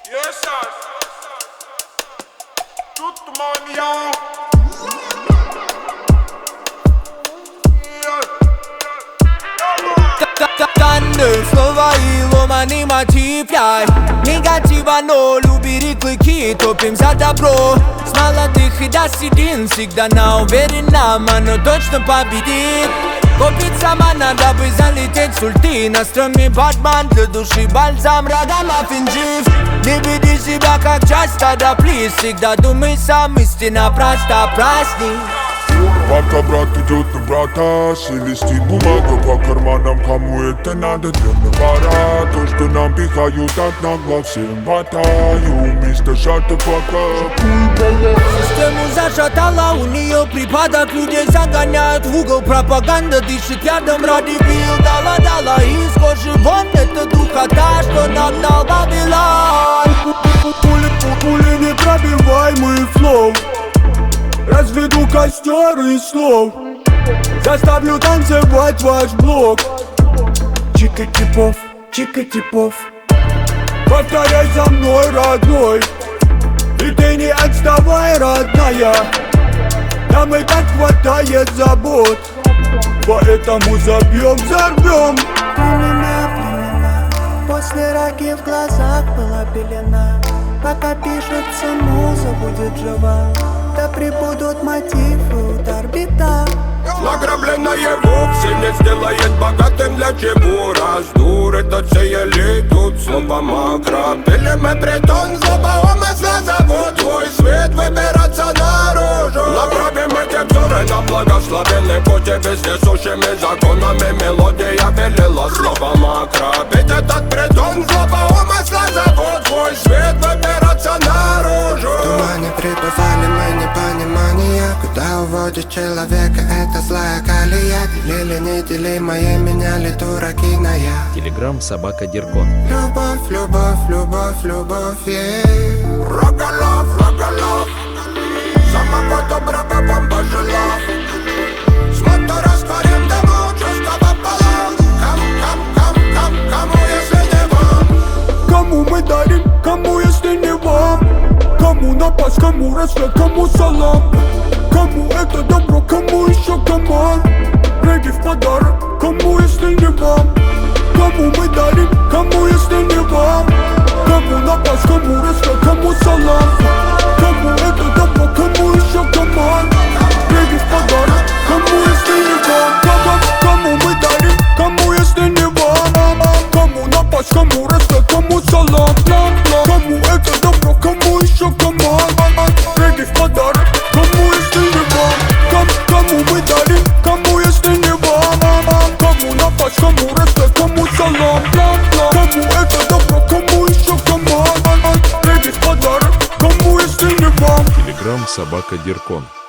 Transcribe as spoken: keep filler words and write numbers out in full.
Yes, sir. Tout mon yon. Танны слова и ломаный мотив, яй. Негатива, но любили клыки, топим за добро. С молодых и до седин всегда на уверенном, оно точно победит. Купить сама надо бы залететь с ульты. На стреме Батман, для души бальзам, рагамаффин жив. Не веди себя как часть стада, плиз. Всегда думай сам, истина проста, праздник. Пока брат идет на брата, шелестит бумага по карманам. Кому это надо, для навара. То, что нам пихают от нагло, всем хватаю. Мистер Шата пока. Систему зашатала, у нее припадок. Людей загоняют в угол, пропаганда дышит ядом ради бил. Дала-дала из кожи вон, это духота, что нагнал Вавилон. Пули непробиваемый флоу. Разведу костер из слов. Заставлю танцевать ваш блок. Чика типов, чика типов. Повторяй за мной, родной. И ты не отставай, родная. Нам и так хватает забот. Поэтому забьем, взорвем. Племена, племена. После раки в глазах была пелена. Пока пишется муза, будет жива. Да прибудут мотивы, удар, бита. Награбленное вовсе не сделает богатым. Для чего раздур этот сеяли тут слово макро. Пили мы притон, злоба умысла зовут твой свет выбираться наружу. Направим эти взоры на благословенный путь. И вездесущими законами мелодия велела слово макро. Ведь этот притон, злоба умысла зовут твой свет выбираться наружу. В тумане пребывали мы непонимания. Куда уводит человека эта злая колея? Делили неделимое, меняли дураки на я. Телеграм собака Диркон. Любовь, любовь, любовь, любовь, yeah. Рогалов, рогалов. Самого доброго вам пожелав. С мотора створим дыму, чувства пополам. Кам, кам, кам, кам, кому если не вам? Кому мы дарим, кому если не вам? Кому напасть, кому рассвет, кому салам? Кому это добро, кому еще команд? Регги в подарок, кому если не вам? Кому мы дарим, кому если не вам? Кому напасть, кому рассвет, кому салам? Кому это добро, кому еще команд? Регги в подарок, кому если не вам? Кому, кому мы дарим, кому если не вам? Кому напасть, кому рассвет, кому салам? Кому это добро, кому еще команд? Регги в подарок, кому если не вам? Кому мы дарим, кому если не вам? Кому напасть, кому рассвет, кому салам? Кому это добро, кому еще команд? Регги в подарок, кому если не вам? Телеграм собака Диркон.